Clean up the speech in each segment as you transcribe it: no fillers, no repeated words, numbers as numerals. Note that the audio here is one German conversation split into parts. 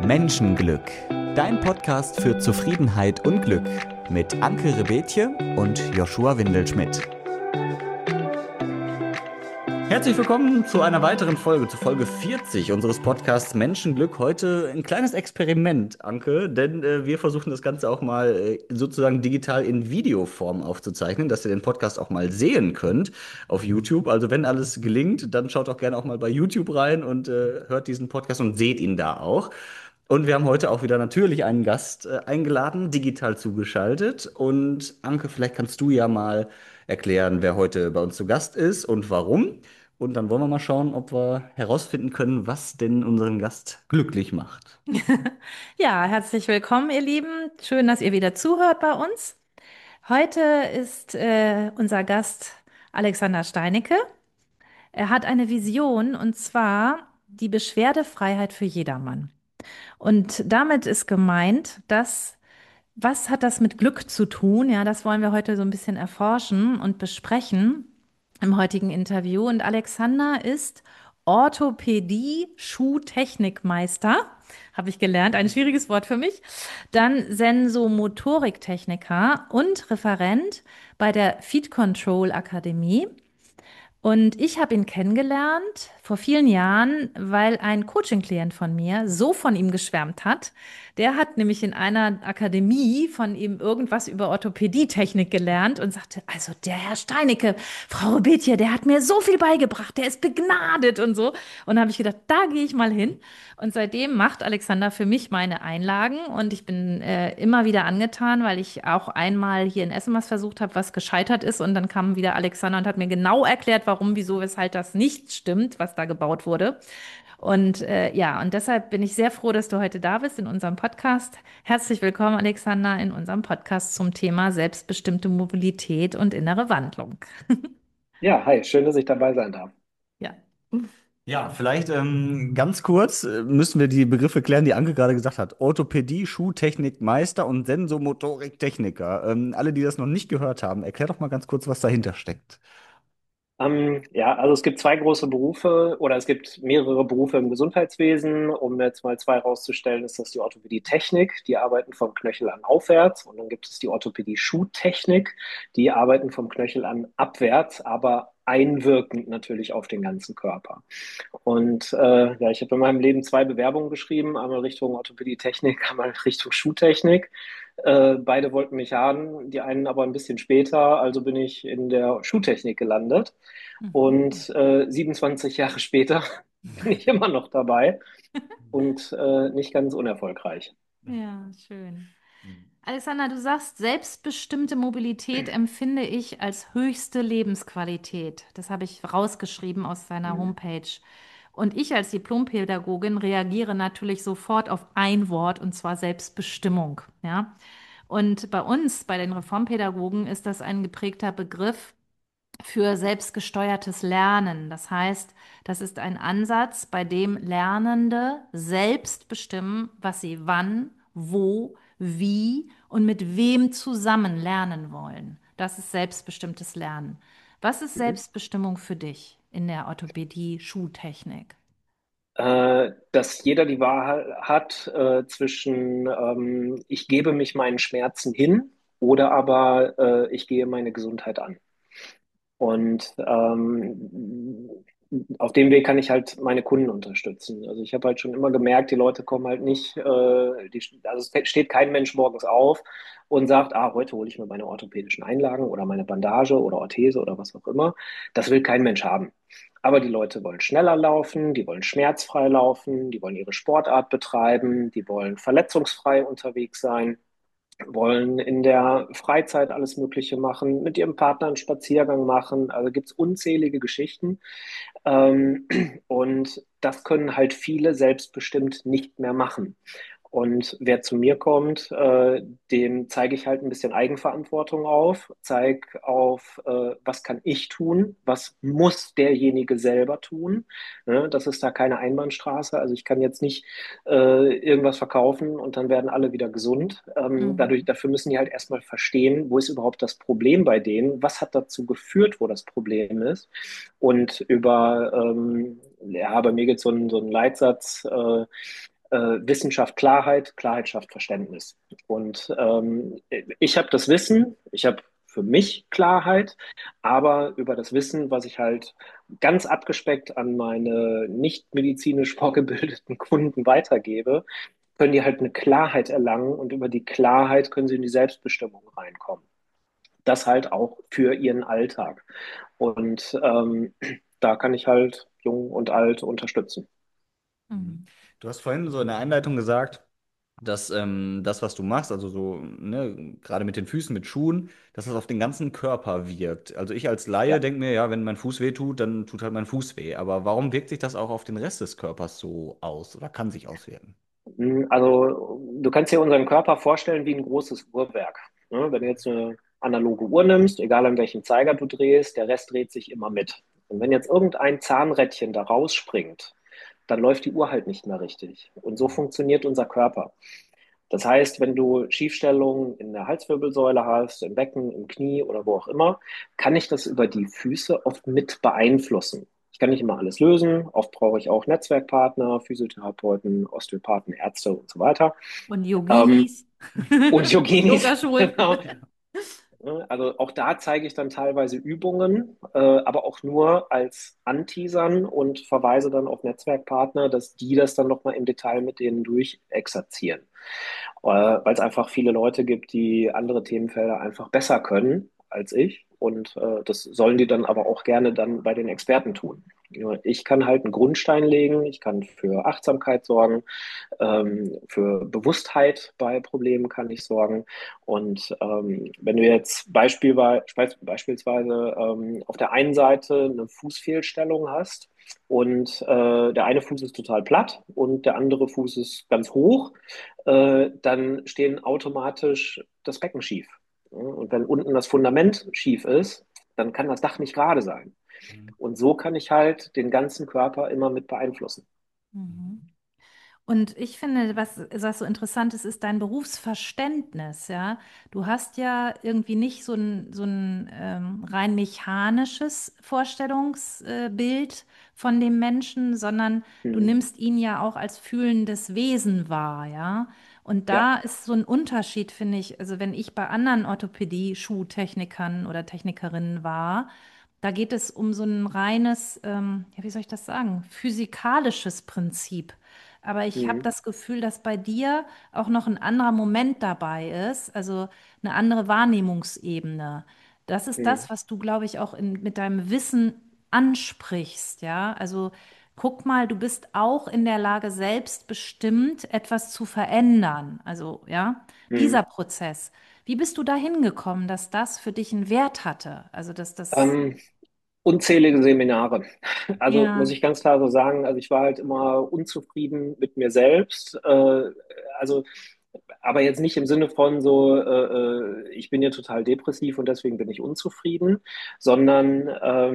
Menschenglück, dein Podcast für Zufriedenheit und Glück mit Anke Rebetje und Joshua Windelschmidt. Herzlich willkommen zu einer weiteren Folge, zu Folge 40 unseres Podcasts Menschenglück. Heute ein kleines Experiment, Anke, denn wir versuchen das Ganze auch mal sozusagen digital in Videoform aufzuzeichnen, dass ihr den Podcast auch mal sehen könnt auf YouTube. Also wenn alles gelingt, dann schaut doch gerne auch mal bei YouTube rein und hört diesen Podcast und seht ihn da auch. Und wir haben heute auch wieder natürlich einen Gast eingeladen, digital zugeschaltet. Und Anke, vielleicht kannst du ja mal erklären, wer heute bei uns zu Gast ist und warum. Und dann wollen wir mal schauen, ob wir herausfinden können, was denn unseren Gast glücklich macht. Ja, herzlich willkommen, ihr Lieben. Schön, dass ihr wieder zuhört bei uns. Heute ist unser Gast Alexander Steinecke. Er hat eine Vision und zwar die Beschwerdefreiheit für jedermann. Und damit ist gemeint, was hat das mit Glück zu tun? Ja, das wollen wir heute so ein bisschen erforschen und besprechen im heutigen Interview. Und Alexander ist Orthopädie-Schuhtechnikmeister, habe ich gelernt, ein schwieriges Wort für mich. Dann Sensomotoriktechniker und Referent bei der Feed Control Akademie. Und ich habe ihn kennengelernt vor vielen Jahren, weil ein Coaching-Klient von mir so von ihm geschwärmt hat. Der hat nämlich in einer Akademie von ihm irgendwas über Orthopädietechnik gelernt und sagte, also der Herr Steinecke, Frau Rebetje, der hat mir so viel beigebracht, der ist begnadet und so. Und da habe ich gedacht, da gehe ich mal hin. Und seitdem macht Alexander für mich meine Einlagen und ich bin immer wieder angetan, weil ich auch einmal hier in Essen was versucht habe, was gescheitert ist und dann kam wieder Alexander und hat mir genau erklärt, warum, wieso, weshalb das nicht stimmt, was da gebaut wurde. Und ja, und deshalb bin ich sehr froh, dass du heute da bist in unserem Podcast. Herzlich willkommen, Alexander, in unserem Podcast zum Thema selbstbestimmte Mobilität und innere Wandlung. Ja, hi, schön, dass ich dabei sein darf. Ja. Ja, vielleicht ganz kurz müssen wir die Begriffe klären, die Anke gerade gesagt hat. Orthopädie, Schuhtechnik, Meister und Sensomotorik, Techniker. Alle, die das noch nicht gehört haben, erklär doch mal ganz kurz, was dahinter steckt. Ja, also es gibt zwei große Berufe oder es gibt mehrere Berufe im Gesundheitswesen. Um jetzt mal zwei rauszustellen, ist das die Orthopädie-Technik, die arbeiten vom Knöchel an aufwärts. Und dann gibt es die Orthopädie-Schuhtechnik, die arbeiten vom Knöchel an abwärts, aber einwirkend natürlich auf den ganzen Körper. Und ja, ich habe in meinem Leben zwei Bewerbungen geschrieben, einmal Richtung Orthopädie-Technik, einmal Richtung Schuhtechnik. Beide wollten mich haben, die einen aber ein bisschen später, also bin ich in der Schuhtechnik gelandet. Mhm. Und 27 Jahre später bin ich immer noch dabei und nicht ganz unerfolgreich. Ja, schön. Alexander, du sagst, selbstbestimmte Mobilität empfinde ich als höchste Lebensqualität. Das habe ich rausgeschrieben aus seiner Homepage. Und ich als Diplompädagogin reagiere natürlich sofort auf ein Wort, und zwar Selbstbestimmung. Ja? Und bei uns, bei den Reformpädagogen, ist das ein geprägter Begriff für selbstgesteuertes Lernen. Das heißt, das ist ein Ansatz, bei dem Lernende selbst bestimmen, was sie wann, wo, wie und mit wem zusammen lernen wollen. Das ist selbstbestimmtes Lernen. Was ist Mhm. Selbstbestimmung für dich in der Orthopädie, Schuhtechnik? Dass jeder die Wahl hat zwischen ich gebe mich meinen Schmerzen hin oder aber ich gehe meine Gesundheit an. Und auf dem Weg kann ich halt meine Kunden unterstützen. Also ich habe halt schon immer gemerkt, die Leute kommen halt nicht, also es steht kein Mensch morgens auf und sagt, ah, heute hole ich mir meine orthopädischen Einlagen oder meine Bandage oder Orthese oder was auch immer. Das will kein Mensch haben. Aber die Leute wollen schneller laufen, die wollen schmerzfrei laufen, die wollen ihre Sportart betreiben, die wollen verletzungsfrei unterwegs sein, wollen in der Freizeit alles Mögliche machen, mit ihrem Partner einen Spaziergang machen. Also gibt es unzählige Geschichten. Ähm, und das können halt viele selbstbestimmt nicht mehr machen. Und wer zu mir kommt, dem zeige ich halt ein bisschen Eigenverantwortung auf, zeige auf, was kann ich tun, was muss derjenige selber tun. Ne? Das ist da keine Einbahnstraße. Also ich kann jetzt nicht irgendwas verkaufen und dann werden alle wieder gesund. Mhm. Dafür müssen die halt erstmal verstehen, wo ist überhaupt das Problem bei denen, was hat dazu geführt, wo das Problem ist. Und ja, bei mir gibt es so einen Leitsatz, Wissenschaft Klarheit, Klarheit schafft Verständnis. Und ich habe das Wissen, ich habe für mich Klarheit, aber über das Wissen, was ich halt ganz abgespeckt an meine nicht medizinisch vorgebildeten Kunden weitergebe, können die halt eine Klarheit erlangen und über die Klarheit können sie in die Selbstbestimmung reinkommen. Das halt auch für ihren Alltag. Und da kann ich halt jung und alt unterstützen. Mhm. Du hast vorhin so in der Einleitung gesagt, dass das, was du machst, also so, ne, gerade mit den Füßen, mit Schuhen, dass das auf den ganzen Körper wirkt. Also ich als Laie Ja. denke mir, ja, wenn mein Fuß weh tut, dann tut halt mein Fuß weh. Aber warum wirkt sich das auch auf den Rest des Körpers so aus oder kann sich auswirken? Also du kannst dir unseren Körper vorstellen wie ein großes Uhrwerk. Ne? Wenn du jetzt eine analoge Uhr nimmst, egal an welchem Zeiger du drehst, der Rest dreht sich immer mit. Und wenn jetzt irgendein Zahnrädchen da rausspringt, dann läuft die Uhr halt nicht mehr richtig. Und so funktioniert unser Körper. Das heißt, wenn du Schiefstellungen in der Halswirbelsäule hast, im Becken, im Knie oder wo auch immer, kann ich das über die Füße oft mit beeinflussen. Ich kann nicht immer alles lösen. Oft brauche ich auch Netzwerkpartner, Physiotherapeuten, Osteopathen, Ärzte und so weiter. Und Ähm, Yoginis, und Yoginis, Yogaschuhe. genau. Also auch da zeige ich dann teilweise Übungen, aber auch nur als Anteasern und verweise dann auf Netzwerkpartner, dass die das dann nochmal im Detail mit denen durchexerzieren. Weil es einfach viele Leute gibt, die andere Themenfelder einfach besser können als ich. Und das sollen die dann aber auch gerne dann bei den Experten tun. Ja, ich kann halt einen Grundstein legen, ich kann für Achtsamkeit sorgen, für Bewusstheit bei Problemen kann ich sorgen. Und wenn du jetzt beispielsweise auf der einen Seite eine Fußfehlstellung hast und der eine Fuß ist total platt und der andere Fuß ist ganz hoch, dann stehen automatisch das Becken schief. Ja, und wenn unten das Fundament schief ist, dann kann das Dach nicht gerade sein. Und so kann ich halt den ganzen Körper immer mit beeinflussen. Mhm. Und ich finde, was so interessant ist, ist dein Berufsverständnis, ja. Du hast ja irgendwie nicht so ein rein mechanisches Vorstellungsbild von dem Menschen, sondern du Hm. nimmst ihn ja auch als fühlendes Wesen wahr, ja. Und Ja. da ist so ein Unterschied, finde ich, also wenn ich bei anderen Orthopädie-Schuhtechnikern oder Technikerinnen war, da geht es um so ein reines, ja, wie soll ich das sagen, physikalisches Prinzip. Aber ich habe Hm. das Gefühl, dass bei dir auch noch ein anderer Moment dabei ist, also eine andere Wahrnehmungsebene. Das ist Hm. das, was du, glaube ich, auch mit deinem Wissen ansprichst, ja. Also guck mal, du bist auch in der Lage, selbstbestimmt etwas zu verändern. Also, ja, dieser Hm. Prozess. Wie bist du dahin gekommen, dass das für dich einen Wert hatte? Also, dass das, Ähm, Unzählige Seminare. Also muss ja. ich ganz klar so sagen, also ich war halt immer unzufrieden mit mir selbst. Also, aber jetzt nicht im Sinne von so, ich bin ja total depressiv und deswegen bin ich unzufrieden, sondern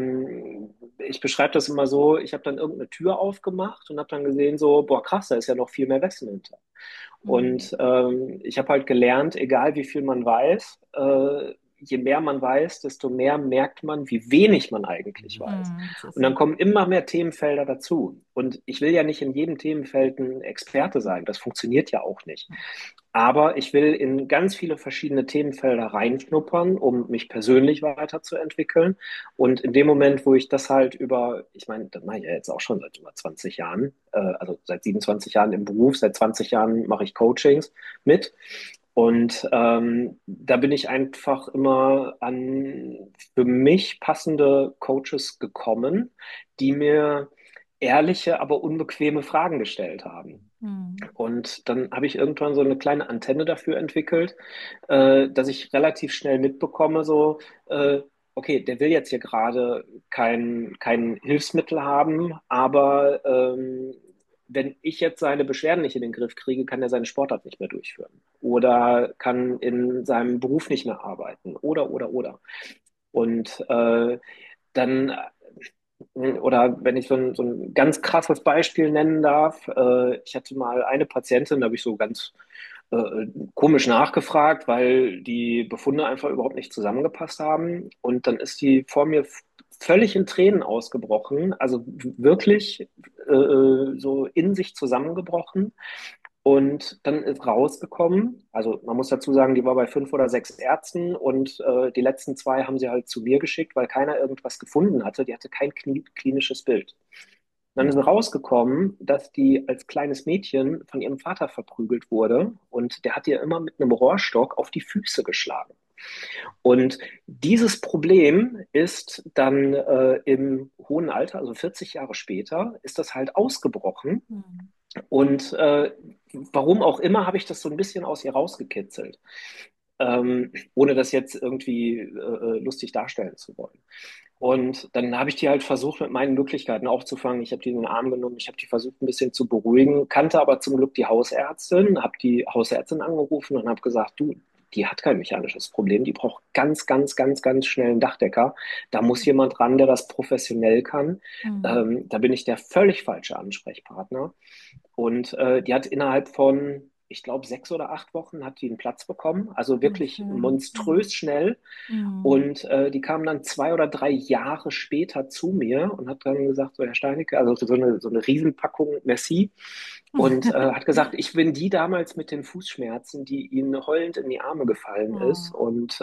ich beschreibe das immer so, ich habe dann irgendeine Tür aufgemacht und habe dann gesehen so, boah krass, da ist ja noch viel mehr Wissen hinter. Mhm. Und ich habe halt gelernt, egal wie viel man weiß, je mehr man weiß, desto mehr merkt man, wie wenig man eigentlich weiß. Mhm, das ist Und dann so. kommen immer mehr Themenfelder dazu. Und ich will ja nicht in jedem Themenfeld ein Experte sein. Das funktioniert ja auch nicht. Aber ich will in ganz viele verschiedene Themenfelder reinschnuppern, um mich persönlich weiterzuentwickeln. Und in dem Moment, wo ich das halt ich meine, das mache ich ja jetzt auch schon seit über 20 Jahren, also seit 27 Jahren im Beruf, seit 20 Jahren mache ich Coachings mit. Und da bin ich einfach immer an für mich passende Coaches gekommen, die mir ehrliche, aber unbequeme Fragen gestellt haben. Mhm. Und dann habe ich irgendwann so eine kleine Antenne dafür entwickelt, dass ich relativ schnell mitbekomme, so, okay, der will jetzt hier gerade kein Hilfsmittel haben, aber wenn ich jetzt seine Beschwerden nicht in den Griff kriege, kann er seine Sportart nicht mehr durchführen oder kann in seinem Beruf nicht mehr arbeiten oder. Und dann oder wenn ich so ein ganz krasses Beispiel nennen darf, ich hatte mal eine Patientin, da habe ich so ganz komisch nachgefragt, weil die Befunde einfach überhaupt nicht zusammengepasst haben. Und dann ist die vor mir völlig in Tränen ausgebrochen, also wirklich so in sich zusammengebrochen. Und dann ist rausgekommen, also man muss dazu sagen, die war bei 5 oder 6 Ärzten und die letzten 2 haben sie halt zu mir geschickt, weil keiner irgendwas gefunden hatte. Die hatte kein klinisches Bild. Dann ist rausgekommen, dass die als kleines Mädchen von ihrem Vater verprügelt wurde und der hat ihr immer mit einem Rohrstock auf die Füße geschlagen. Und dieses Problem ist dann im hohen Alter, also 40 Jahre später, ist das halt ausgebrochen. Mhm. Und warum auch immer habe ich das so ein bisschen aus ihr rausgekitzelt, ohne das jetzt irgendwie lustig darstellen zu wollen. Und dann habe ich die halt versucht, mit meinen Möglichkeiten aufzufangen. Ich habe die in den Arm genommen, ich habe die versucht, ein bisschen zu beruhigen, kannte aber zum Glück die Hausärztin, habe die Hausärztin angerufen und habe gesagt, du, die hat kein mechanisches Problem, die braucht ganz, ganz, ganz, ganz schnell einen Dachdecker. Da muss jemand ran, der das professionell kann. Mhm. Da bin ich der völlig falsche Ansprechpartner. Und die hat innerhalb von, ich glaube, 6 oder 8 Wochen hat die einen Platz bekommen. Also Oh, wirklich schön. Mhm. monströs schnell. Mhm. Und die kam dann 2 oder 3 Jahre später zu mir und hat dann gesagt, so Herr Steinecke, also so eine Riesenpackung Merci. Und hat gesagt, ich bin die damals mit den Fußschmerzen, die Ihnen heulend in die Arme gefallen ist. Oh. Und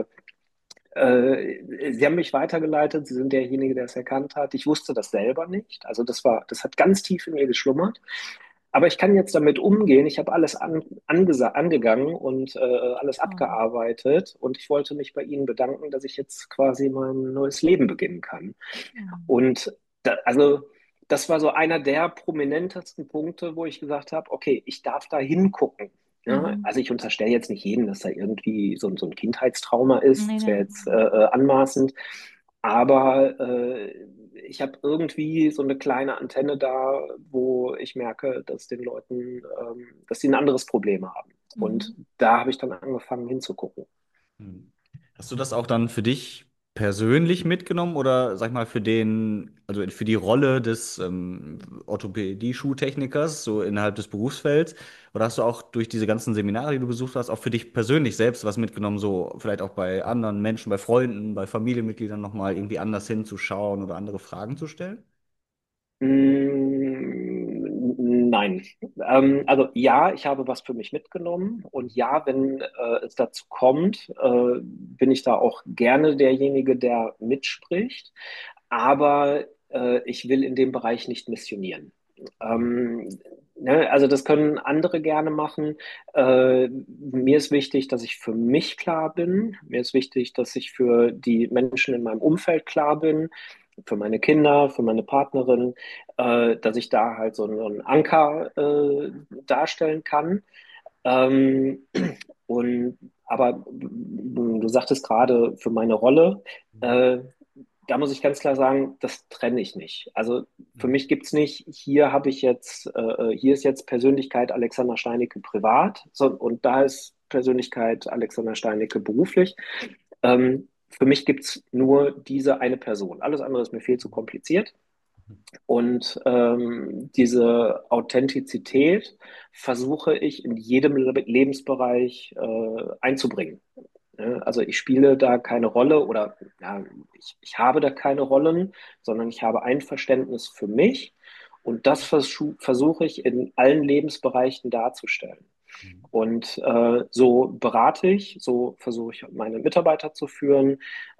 Sie haben mich weitergeleitet, Sie sind derjenige, der es erkannt hat. Ich wusste das selber nicht. Also das hat ganz tief in mir geschlummert. Aber ich kann jetzt damit umgehen. Ich habe alles angegangen und alles Toll. abgearbeitet. Und ich wollte mich bei Ihnen bedanken, dass ich jetzt quasi mein neues Leben beginnen kann. Mhm. Und also das war so einer der prominentesten Punkte, wo ich gesagt habe, okay, ich darf da hingucken. Ja, Mhm. also ich unterstelle jetzt nicht jedem, dass da irgendwie so ein Kindheitstrauma ist. Nee, Das wäre nee. jetzt anmaßend. Aber ich habe irgendwie so eine kleine Antenne da, wo ich merke, dass den Leuten, dass sie ein anderes Problem haben. Und Mhm. da habe ich dann angefangen hinzugucken. Hm. Hast du das auch dann für dich persönlich mitgenommen oder sag ich mal für also für die Rolle des Orthopädie-Schuhtechnikers so innerhalb des Berufsfelds? Oder hast du auch durch diese ganzen Seminare, die du besucht hast, auch für dich persönlich selbst was mitgenommen, so vielleicht auch bei anderen Menschen, bei Freunden, bei Familienmitgliedern nochmal irgendwie anders hinzuschauen oder andere Fragen zu stellen? Nein. Also ja, ich habe was für mich mitgenommen und ja, wenn es dazu kommt, bin ich da auch gerne derjenige, der mitspricht. Aber ich will in dem Bereich nicht missionieren. Ähm, ne, also das können andere gerne machen. Mir ist wichtig, dass ich für mich klar bin. Mir ist wichtig, dass ich für die Menschen in meinem Umfeld klar bin, für meine Kinder, für meine Partnerin, dass ich da halt so einen Anker darstellen kann. Ähm, und aber du sagtest gerade für meine Rolle, äh, da muss ich ganz klar sagen, das trenne ich nicht. Also für mich gibt es nicht, hier ist jetzt Persönlichkeit Alexander Steinecke privat und da ist Persönlichkeit Alexander Steinecke beruflich. Für mich gibt es nur diese eine Person. Alles andere ist mir viel zu kompliziert. Und diese Authentizität versuche ich in jedem Lebensbereich einzubringen. Ja, also ich spiele da keine Rolle oder ja, ich habe da keine Rollen, sondern ich habe ein Verständnis für mich und das versuche ich in allen Lebensbereichen darzustellen. Und so berate ich, so versuche ich meine Mitarbeiter zu führen,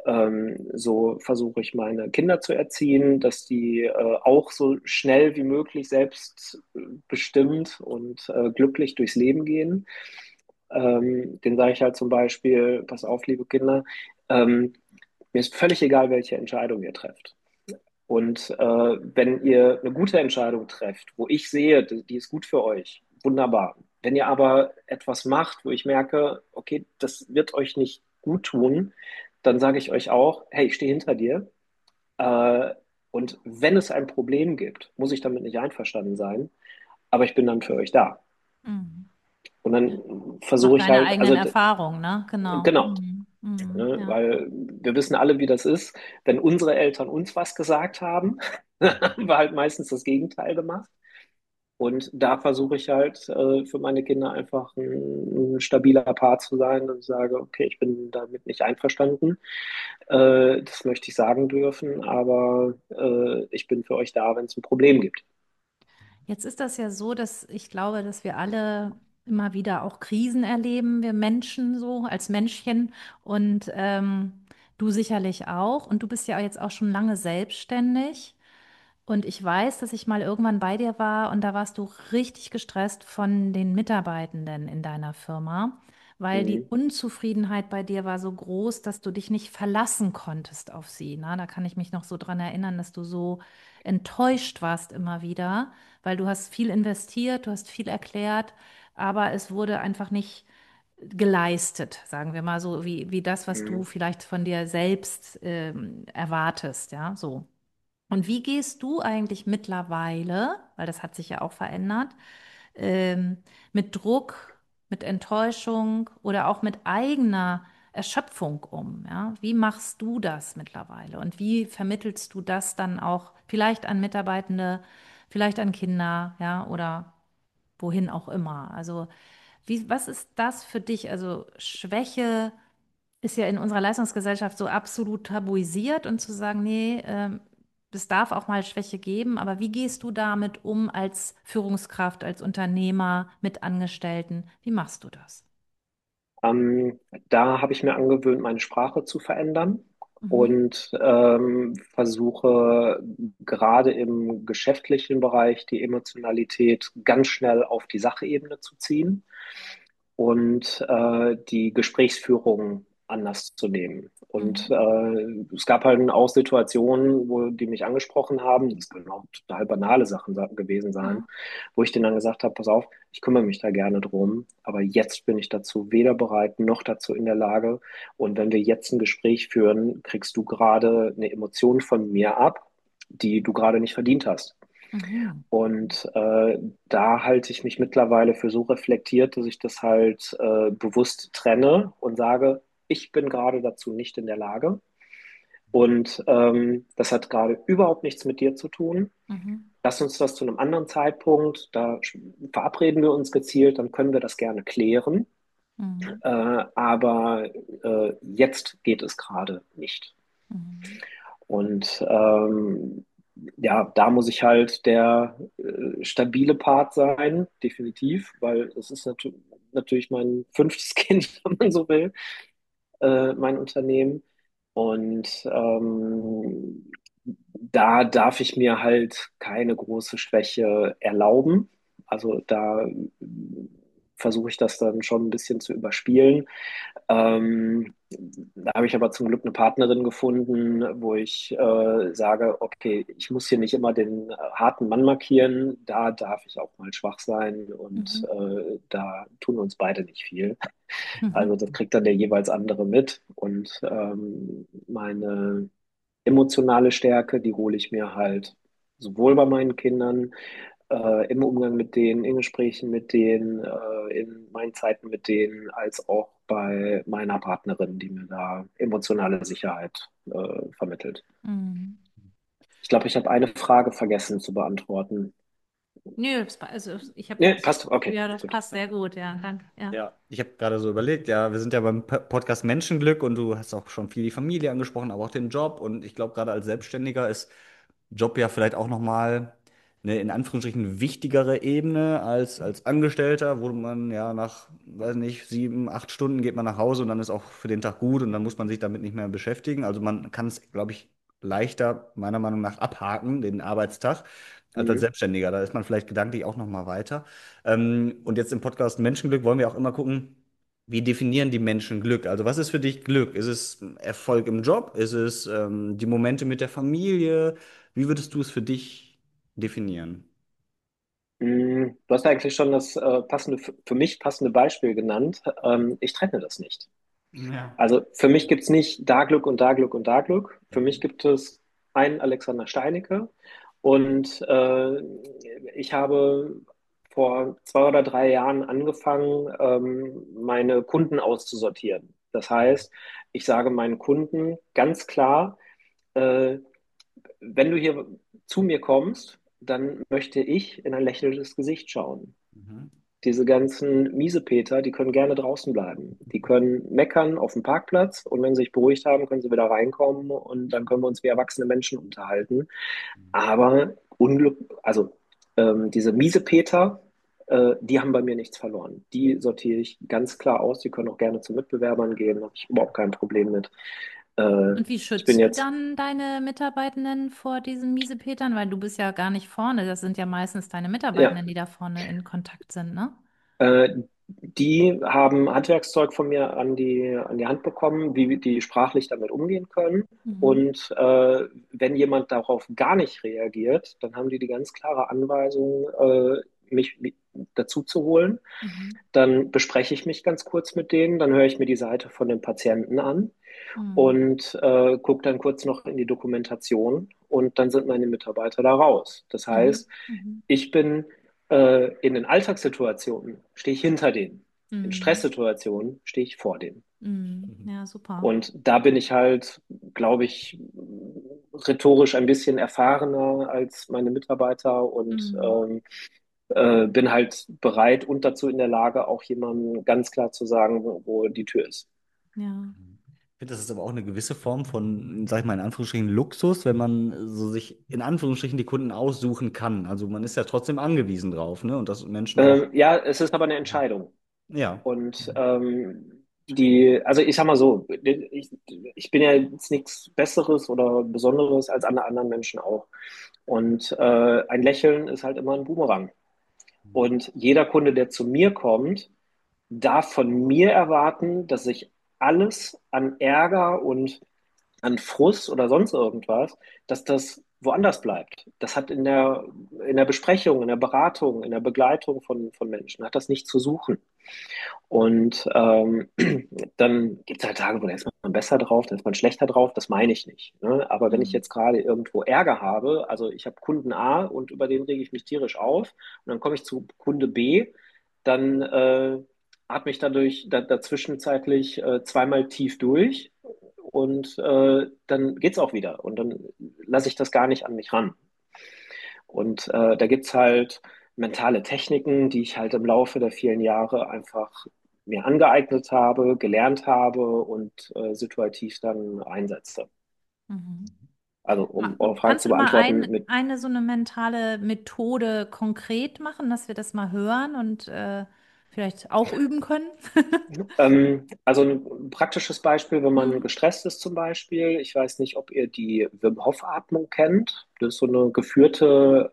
so versuche ich meine Kinder zu erziehen, dass die auch so schnell wie möglich selbstbestimmt und glücklich durchs Leben gehen. Den sage ich halt zum Beispiel, pass auf, liebe Kinder, mir ist völlig egal, welche Entscheidung ihr trefft. Und wenn ihr eine gute Entscheidung trefft, wo ich sehe, die ist gut für euch, wunderbar. Wenn ihr aber etwas macht, wo ich merke, okay, das wird euch nicht gut tun, dann sage ich euch auch, hey, ich stehe hinter dir. Äh, und wenn es ein Problem gibt, muss ich damit nicht einverstanden sein, aber ich bin dann für euch da. Mhm. Und dann Nach versuche ich deiner halt, eigenen also Erfahrung, ne? Genau. genau, Mhm. Mhm. ne, Ja. weil wir wissen alle, wie das ist. Wenn unsere Eltern uns was gesagt haben, haben wir halt meistens das Gegenteil gemacht. Und da versuche ich halt für meine Kinder einfach ein stabiler Part zu sein und sage, okay, ich bin damit nicht einverstanden. Das möchte ich sagen dürfen, aber ich bin für euch da, wenn es ein Problem gibt. Jetzt ist das ja so, dass ich glaube, dass wir alle immer wieder auch Krisen erleben, wir Menschen so als Menschchen und du sicherlich auch. Und du bist ja jetzt auch schon lange selbstständig. Und ich weiß, dass ich mal irgendwann bei dir war und da warst du richtig gestresst von den Mitarbeitenden in deiner Firma, weil die Mhm. Unzufriedenheit bei dir war so groß, dass du dich nicht verlassen konntest auf sie. Na, da kann ich mich noch so dran erinnern, dass du so enttäuscht warst immer wieder, weil du hast viel investiert, du hast viel erklärt, aber es wurde einfach nicht geleistet, sagen wir mal so, wie das, was du Mhm. vielleicht von dir selbst erwartest, ja, so. Und wie gehst du eigentlich mittlerweile, weil das hat sich ja auch verändert, ähm, mit Druck, mit Enttäuschung oder auch mit eigener Erschöpfung um? Ja? Wie machst du das mittlerweile? Und wie vermittelst du das dann auch vielleicht an Mitarbeitende, vielleicht an Kinder, ja, oder wohin auch immer? Also, was ist das für dich? Also, Schwäche ist ja in unserer Leistungsgesellschaft so absolut tabuisiert und zu sagen, nee, es darf auch mal Schwäche geben, aber wie gehst du damit um als Führungskraft, als Unternehmer mit Angestellten? Wie machst du das? Ähm, Da habe ich mir angewöhnt, meine Sprache zu verändern Mhm. und versuche gerade im geschäftlichen Bereich die Emotionalität ganz schnell auf die Sachebene zu ziehen und die Gesprächsführung anders zu nehmen. Und Mhm. es gab halt auch Situationen, wo die mich angesprochen haben, das können auch total banale Sachen gewesen sein, Ja. wo ich denen dann gesagt habe, pass auf, ich kümmere mich da gerne drum, aber jetzt bin ich dazu weder bereit noch dazu in der Lage. Und wenn wir jetzt ein Gespräch führen, kriegst du gerade eine Emotion von mir ab, die du gerade nicht verdient hast. Mhm. Und da halte ich mich mittlerweile für so reflektiert, dass ich das halt bewusst trenne und sage, ich bin gerade dazu nicht in der Lage. Und das hat gerade überhaupt nichts mit dir zu tun. Mhm. Lass uns das zu einem anderen Zeitpunkt, da verabreden wir uns gezielt, dann können wir das gerne klären. Mhm. Aber jetzt geht es gerade nicht. Mhm. Und ja, da muss ich halt der stabile Part sein, definitiv, weil es ist natürlich mein fünftes Kind, wenn man so will, mein Unternehmen. Und da darf ich mir halt keine große Schwäche erlauben. Also da versuche ich das dann schon ein bisschen zu überspielen. Da habe ich aber zum Glück eine Partnerin gefunden, wo ich sage, okay, ich muss hier nicht immer den harten Mann markieren, da darf ich auch mal schwach sein und Mhm. da tun uns beide nicht viel. Also Mhm. das kriegt dann der jeweils andere mit und meine emotionale Stärke, die hole ich mir halt sowohl bei meinen Kindern, im Umgang mit denen, in Gesprächen mit denen, in meinen Zeiten mit denen, als auch bei meiner Partnerin, die mir da emotionale Sicherheit vermittelt. Mhm. Ich glaube, ich habe eine Frage vergessen zu beantworten. Nö, also ich habe Nee, jetzt, passt, okay, ja, das gut. passt sehr gut, ja, danke, ja. Ja, ich habe gerade so überlegt, ja, wir sind ja beim Podcast Menschenglück und du hast auch schon viel die Familie angesprochen, aber auch den Job. Und ich glaube, gerade als Selbstständiger ist Job ja vielleicht auch nochmal eine in Anführungsstrichen wichtigere Ebene als Angestellter, wo man ja nach, weiß nicht, 7, 8 Stunden geht man nach Hause und dann ist auch für den Tag gut und dann muss man sich damit nicht mehr beschäftigen. Also man kann es, glaube ich, leichter, meiner Meinung nach, abhaken, den Arbeitstag, als Mhm. Selbstständiger. Da ist man vielleicht gedanklich auch nochmal weiter. Und jetzt im Podcast Menschenglück wollen wir auch immer gucken, wie definieren die Menschen Glück? Also was ist für dich Glück? Ist es Erfolg im Job? Ist es die Momente mit der Familie? Wie würdest du es für dich definieren? Du hast eigentlich schon das passende, für mich passende Beispiel genannt. Ich trenne das nicht. Ja. Also für mich gibt es nicht da Glück und da Glück und da Glück. Für mich gibt es einen Alexander Steinecke und ich habe vor 2 oder 3 Jahren angefangen, meine Kunden auszusortieren. Das heißt, ich sage meinen Kunden ganz klar, äh, wenn du hier zu mir kommst, dann möchte ich in ein lächelndes Gesicht schauen. Mhm. Diese ganzen Miesepeter, die können gerne draußen bleiben. Die können meckern auf dem Parkplatz und wenn sie sich beruhigt haben, können sie wieder reinkommen und dann können wir uns wie erwachsene Menschen unterhalten. Aber Unglück, also diese Miesepeter, die haben bei mir nichts verloren. Die sortiere ich ganz klar aus. Die können auch gerne zu Mitbewerbern gehen, habe ich überhaupt kein Problem mit. Und wie Ich bin schützt du jetzt dann deine Mitarbeitenden vor diesen Miesepetern? Weil du bist ja gar nicht vorne. Das sind ja meistens deine ja, Mitarbeitenden, die da vorne in Kontakt sind, ne? Äh, die haben Handwerkszeug von mir an die Hand bekommen, wie die sprachlich damit umgehen können. Mhm. Und wenn jemand darauf gar nicht reagiert, dann haben die ganz klare Anweisung, mich dazu zu holen. Mhm. Dann bespreche ich mich ganz kurz mit denen, dann höre ich mir die Seite von dem Patienten an Mhm. und gucke dann kurz noch in die Dokumentation und dann sind meine Mitarbeiter da raus. Das Mhm. heißt, Mhm. ich bin in den Alltagssituationen stehe ich hinter denen. In Mhm. Stresssituationen stehe ich vor denen. Mhm. Mhm. Ja, super. Und da bin ich halt, glaube ich, rhetorisch ein bisschen erfahrener als meine Mitarbeiter und Mhm. bin halt bereit und dazu in der Lage, auch jemandem ganz klar zu sagen, wo die Tür ist. Ja. Ich finde, das ist aber auch eine gewisse Form von, sag ich mal, in Anführungsstrichen Luxus, wenn man so sich in Anführungsstrichen die Kunden aussuchen kann. Also man ist ja trotzdem angewiesen drauf, ne? Und dass Menschen auch, Ja, es ist aber eine Entscheidung. ja. Und also ich sag mal so, ich bin ja jetzt nichts Besseres oder Besonderes als alle anderen Menschen auch. Und ein Lächeln ist halt immer ein Boomerang. Und jeder Kunde, der zu mir kommt, darf von mir erwarten, dass ich alles an Ärger und an Frust oder sonst irgendwas, dass das woanders bleibt. Das hat in der Besprechung, in der Beratung, in der Begleitung von Menschen, hat das nicht zu suchen. Und dann gibt es halt Tage, wo da ist man besser drauf, da ist man schlechter drauf, das meine ich nicht. Ne? Aber wenn ich Mhm. jetzt gerade irgendwo Ärger habe, also ich habe Kunden A und über den rege ich mich tierisch auf und dann komme ich zu Kunde B, dann atme ich dazwischen zeitlich zweimal tief durch und dann geht's auch wieder und dann lasse ich das gar nicht an mich ran. Und da gibt's halt mentale Techniken, die ich halt im Laufe der vielen Jahre einfach mir angeeignet habe, gelernt habe und situativ dann einsetze. Mhm. Also um eure Frage Kannst zu du mal beantworten, mit eine so eine mentale Methode konkret machen, dass wir das mal hören und vielleicht auch üben können? also ein praktisches Beispiel, wenn man Mhm. gestresst ist zum Beispiel. Ich weiß nicht, ob ihr die Wim Hof Atmung kennt. Das ist so eine geführte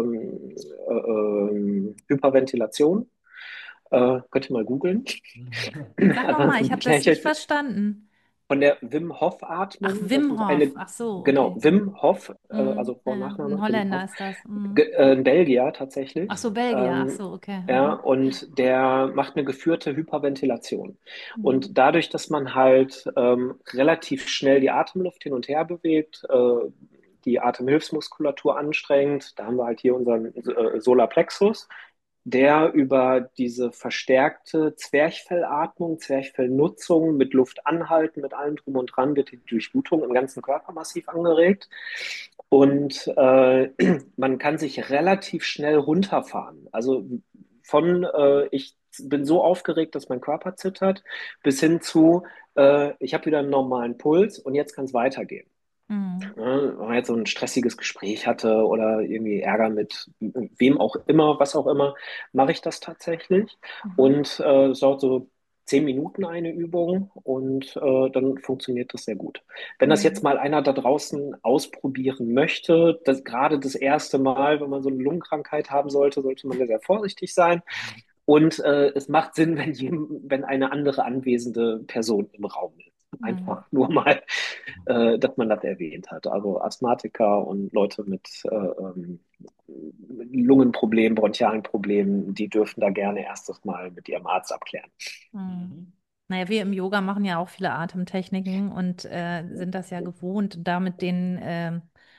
Hyperventilation. Könnt ihr mal googeln. Sag noch mal, ich Ansonsten habe kläre das ich nicht euch verstanden. von der Wim Hof Ach, Atmung. Das Wim ist Hof. eine, Ach so, genau, okay. Wim Hof, also Mhm. Vor- und Ja, ein Nachname, Wim Holländer Hof, ist das. Mhm. Ein Belgier Ach tatsächlich. so, Belgier. Ach so, okay. Ja, Mhm. und der macht eine geführte Hyperventilation. Mhm. Und dadurch, dass man halt relativ schnell die Atemluft hin und her bewegt, die Atemhilfsmuskulatur anstrengt, da haben wir halt hier unseren Solarplexus, der über diese verstärkte Zwerchfellatmung, Zwerchfellnutzung mit Luft anhalten, mit allem drum und dran, wird die Durchblutung im ganzen Körper massiv angeregt. Und man kann sich relativ schnell runterfahren. Also von ich bin so aufgeregt, dass mein Körper zittert, bis hin zu ich habe wieder einen normalen Puls und jetzt kann es weitergehen. Mhm. Ne, wenn man jetzt so ein stressiges Gespräch hatte oder irgendwie Ärger mit wem auch immer, was auch immer, mache ich das tatsächlich. Mhm. Und es dauert so 10 Minuten eine Übung und dann funktioniert das sehr gut. Wenn das jetzt Mhm. mal einer da draußen ausprobieren möchte, das gerade das erste Mal, wenn man so eine Lungenkrankheit haben sollte, sollte man da sehr vorsichtig sein. Und es macht Sinn, wenn eine andere anwesende Person im Raum ist. Mhm. Einfach nur mal, dass man das erwähnt hat. Also Asthmatiker und Leute mit Lungenproblemen, bronchialen Problemen, die dürfen da gerne erstes Mal mit ihrem Arzt abklären. Mhm. Mhm. Naja, wir im Yoga machen ja auch viele Atemtechniken und sind das ja gewohnt, da mit den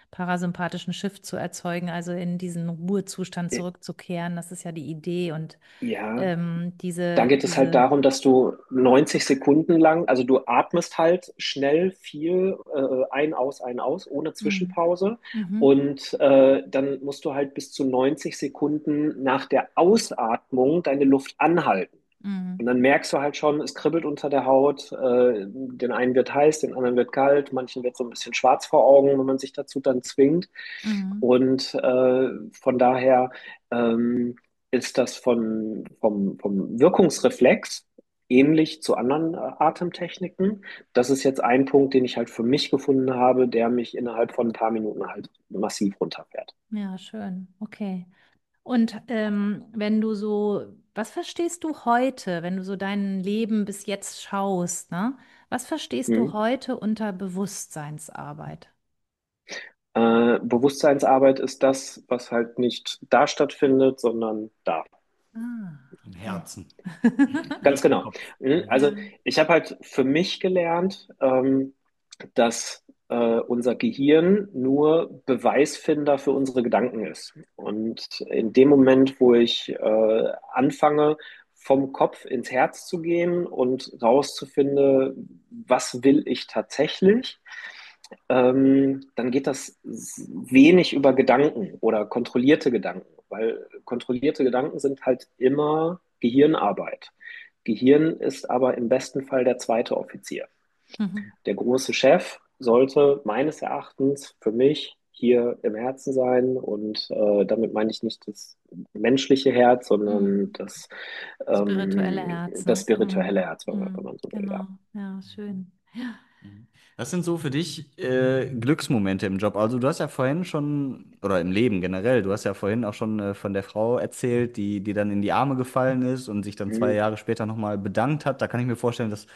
parasympathischen Shift zu erzeugen, also in diesen Ruhezustand zurückzukehren. Das ist ja die Idee und Ja, da diese, geht es halt diese, darum, dass du 90 Sekunden lang, also du atmest halt schnell viel ein, aus, ohne mhm. Zwischenpause. Mhm. Und dann musst du halt bis zu 90 Sekunden nach der Ausatmung deine Luft anhalten. Mhm. Und dann merkst du halt schon, es kribbelt unter der Haut. Den einen wird heiß, den anderen wird kalt, manchen wird so ein bisschen schwarz vor Augen, wenn man sich dazu dann zwingt. Mhm. Und von daher ist das vom Wirkungsreflex ähnlich zu anderen Atemtechniken. Das ist jetzt ein Punkt, den ich halt für mich gefunden habe, der mich innerhalb von ein paar Minuten halt massiv runterfährt. Ja, schön. Okay. Und wenn du so, was verstehst du heute, wenn du so dein Leben bis jetzt schaust, ne? Was verstehst du Hm. heute unter Bewusstseinsarbeit? Bewusstseinsarbeit ist das, was halt nicht da stattfindet, sondern da. Ah, Im okay. Herzen, Ganz nicht im genau. Kopf. Also Ja. ich habe halt für mich gelernt, dass unser Gehirn nur Beweisfinder für unsere Gedanken ist. Und in dem Moment, wo ich anfange, vom Kopf ins Herz zu gehen und rauszufinden, was will ich tatsächlich, dann geht das wenig über Gedanken oder kontrollierte Gedanken, weil kontrollierte Gedanken sind halt immer Gehirnarbeit. Gehirn ist aber im besten Fall der zweite Offizier. Mhm. Der große Chef sollte meines Erachtens für mich hier im Herzen sein und damit meine ich nicht das menschliche Herz, sondern Mhm. Spirituelle Herz, das ne? spirituelle Mhm. Herz, wenn Mhm. man so will, ja. Genau. Ja, schön. Ja. Mhm. Was sind so für dich Glücksmomente im Job? Also du hast ja vorhin schon, oder im Leben generell, du hast ja vorhin auch schon von der Frau erzählt, die dann in die Arme gefallen ist und sich dann zwei Mhm. Jahre später nochmal bedankt hat. Da kann ich mir vorstellen, dass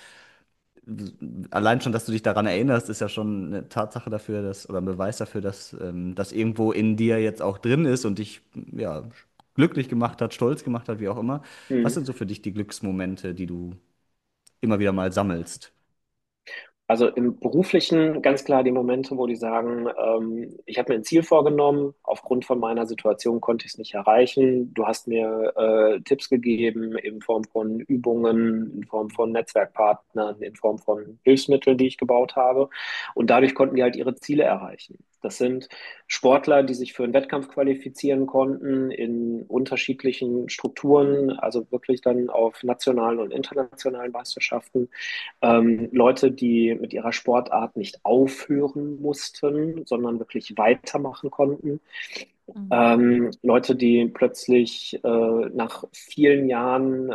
allein schon, dass du dich daran erinnerst, ist ja schon eine Tatsache dafür, dass, oder ein Beweis dafür, dass das irgendwo in dir jetzt auch drin ist und dich ja, glücklich gemacht hat, stolz gemacht hat, wie auch immer. Was Mhm. sind so für dich die Glücksmomente, die du immer wieder mal sammelst? Also im Beruflichen ganz klar die Momente, wo die sagen, ich habe mir ein Ziel vorgenommen, aufgrund von meiner Situation konnte ich es nicht erreichen. Du hast mir Tipps gegeben in Form von Übungen, in Form von Netzwerkpartnern, in Form von Hilfsmitteln, die ich gebaut habe. Und dadurch konnten die halt ihre Ziele erreichen. Das sind Sportler, die sich für einen Wettkampf qualifizieren konnten in unterschiedlichen Strukturen, also wirklich dann auf nationalen und internationalen Meisterschaften. Leute, die mit ihrer Sportart nicht aufhören mussten, sondern wirklich weitermachen konnten. Mhm. Leute, die plötzlich nach vielen Jahren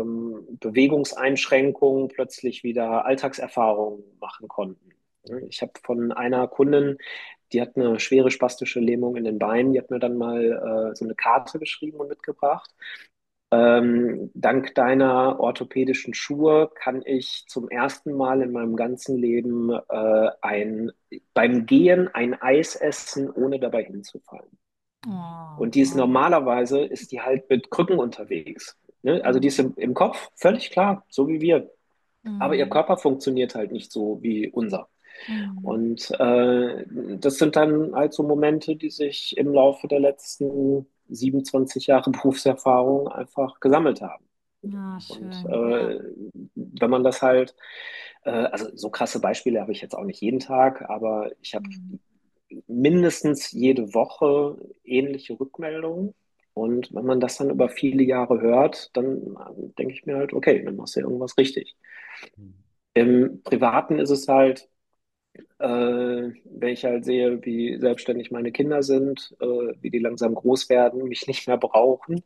Bewegungseinschränkungen plötzlich wieder Alltagserfahrungen machen konnten. Ich habe von einer Kundin, die hat eine schwere spastische Lähmung in den Beinen, die hat mir dann mal so eine Karte geschrieben und mitgebracht. Dank deiner orthopädischen Schuhe kann ich zum ersten Mal in meinem ganzen Leben beim Gehen ein Eis essen, ohne dabei hinzufallen. Oh, Und die ist wow. normalerweise, ist die halt mit Krücken unterwegs. Ne? Also die ist Mhm. im Kopf völlig klar, so wie wir. Aber ihr Mhm. Körper funktioniert halt nicht so wie unser. Mhm. Und das sind dann halt so Momente, die sich im Laufe der letzten 27 Jahre Berufserfahrung einfach gesammelt haben. Ja, Und schön. Ja. wenn man das halt, also so krasse Beispiele habe ich jetzt auch nicht jeden Tag, aber ich habe Mhm. mindestens jede Woche ähnliche Rückmeldungen. Und wenn man das dann über viele Jahre hört, dann denke ich mir halt, okay, dann machst du ja irgendwas richtig. Im Privaten ist es halt, wenn ich halt sehe, wie selbstständig meine Kinder sind, wie die langsam groß werden, mich nicht mehr brauchen,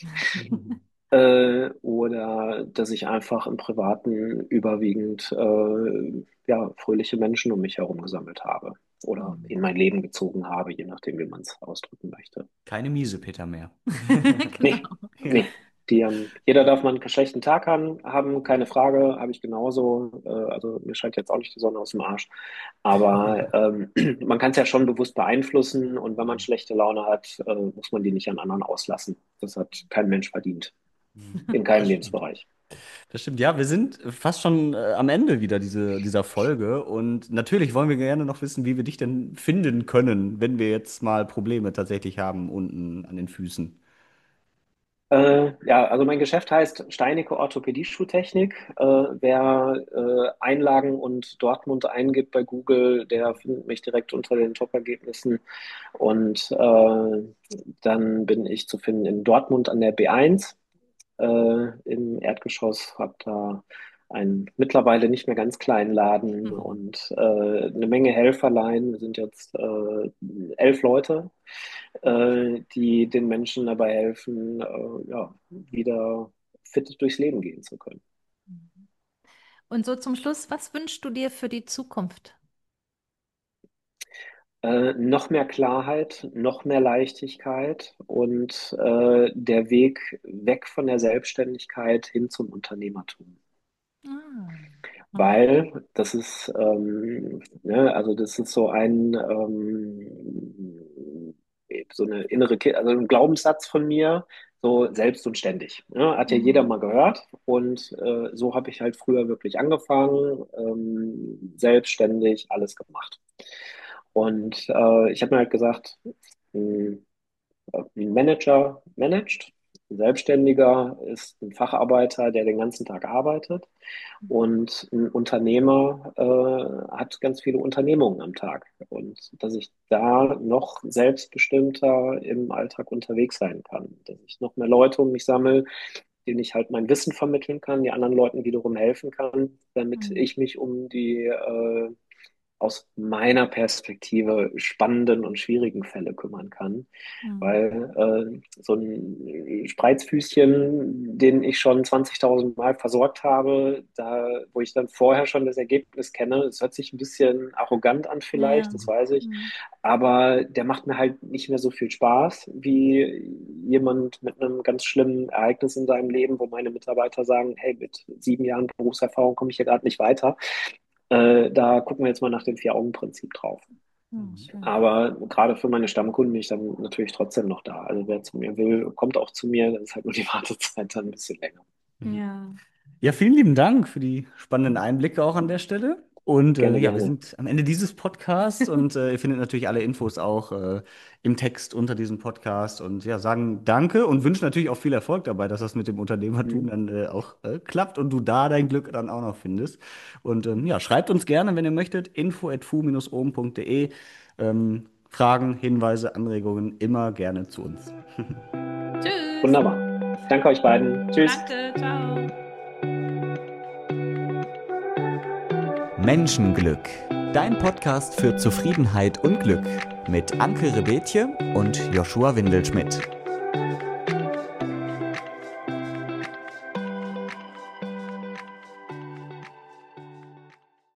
oder dass ich einfach im Privaten überwiegend ja, fröhliche Menschen um mich herum gesammelt habe oder Mhm. in mein Leben gezogen habe, je nachdem, wie man es ausdrücken möchte. Keine Miesepeter mehr. Nee, Genau. nee. Jeder darf mal einen schlechten Tag haben, keine Frage, habe ich genauso. Also mir scheint jetzt auch nicht die Sonne aus dem Arsch. Aber man kann es ja schon bewusst beeinflussen und wenn man schlechte Laune hat, muss man die nicht an anderen auslassen. Das hat kein Mensch verdient. In keinem Das stimmt. Lebensbereich. Das stimmt, ja, wir sind fast schon am Ende wieder dieser Folge und natürlich wollen wir gerne noch wissen, wie wir dich denn finden können, wenn wir jetzt mal Probleme tatsächlich haben unten an den Füßen. Ja, also mein Geschäft heißt Steinecke Orthopädie-Schuhtechnik. Wer Einlagen und Dortmund eingibt bei Google, der findet mich direkt unter den Top-Ergebnissen. Und dann bin ich zu finden in Dortmund an der B1 im Erdgeschoss, habe da einen mittlerweile nicht mehr ganz kleinen Laden und eine Menge Helferlein. Wir sind jetzt 11 Leute, die den Menschen dabei helfen, ja, wieder fit durchs Leben gehen zu können. Und so zum Schluss, was wünschst du dir für die Zukunft? Noch mehr Klarheit, noch mehr Leichtigkeit und der Weg weg von der Selbstständigkeit hin zum Unternehmertum. Ah, mhm. Weil das ist, ne, also das ist so so eine also ein Glaubenssatz von mir, so selbst und ständig. Ne? Hat ja jeder Mhm. mal gehört. Und so habe ich halt früher wirklich angefangen, selbstständig alles gemacht. Und ich habe mir halt gesagt, mh, ein Manager managt, ein Selbstständiger ist ein Facharbeiter, der den ganzen Tag arbeitet. Und ein Unternehmer hat ganz viele Unternehmungen am Tag. Und dass ich da noch selbstbestimmter im Alltag unterwegs sein kann. Dass ich noch mehr Leute um mich sammle, denen ich halt mein Wissen vermitteln kann, die anderen Leuten wiederum helfen kann, damit Mhm. ich mich um die aus meiner Perspektive spannenden und schwierigen Fälle kümmern kann. Mhm. Weil so ein Spreizfüßchen, den ich schon 20.000 Mal versorgt habe, wo ich dann vorher schon das Ergebnis kenne, es hört sich ein bisschen arrogant an Ja. vielleicht, das weiß ich, Mhm. aber der macht mir halt nicht mehr so viel Spaß wie jemand mit einem ganz schlimmen Ereignis in seinem Leben, wo meine Mitarbeiter sagen, hey, mit 7 Jahren Berufserfahrung komme ich hier gerade nicht weiter. Da gucken wir jetzt mal nach dem Vier-Augen-Prinzip drauf. Mhm. Schön. Aber gerade für meine Stammkunden bin ich dann natürlich trotzdem noch da. Also wer zu mir will, kommt auch zu mir. Dann ist halt nur die Wartezeit dann ein bisschen länger. Ja. Ja, vielen lieben Dank für die spannenden Einblicke auch an der Stelle. Und Gerne, ja, wir gerne. sind am Ende dieses Podcasts und ihr findet natürlich alle Infos auch im Text unter diesem Podcast und ja, sagen Danke und wünschen natürlich auch viel Erfolg dabei, dass das mit dem Unternehmertum Mhm. dann auch klappt und du da dein Glück dann auch noch findest. Und ja, schreibt uns gerne, wenn ihr möchtet, info@fu-ohm.de. Fragen, Hinweise, Anregungen immer gerne zu uns. Tschüss. Wunderbar. Danke euch beiden. Tschüss. Danke. Ciao. Menschenglück, dein Podcast für Zufriedenheit und Glück mit Anke Rebetje und Joshua Windelschmidt.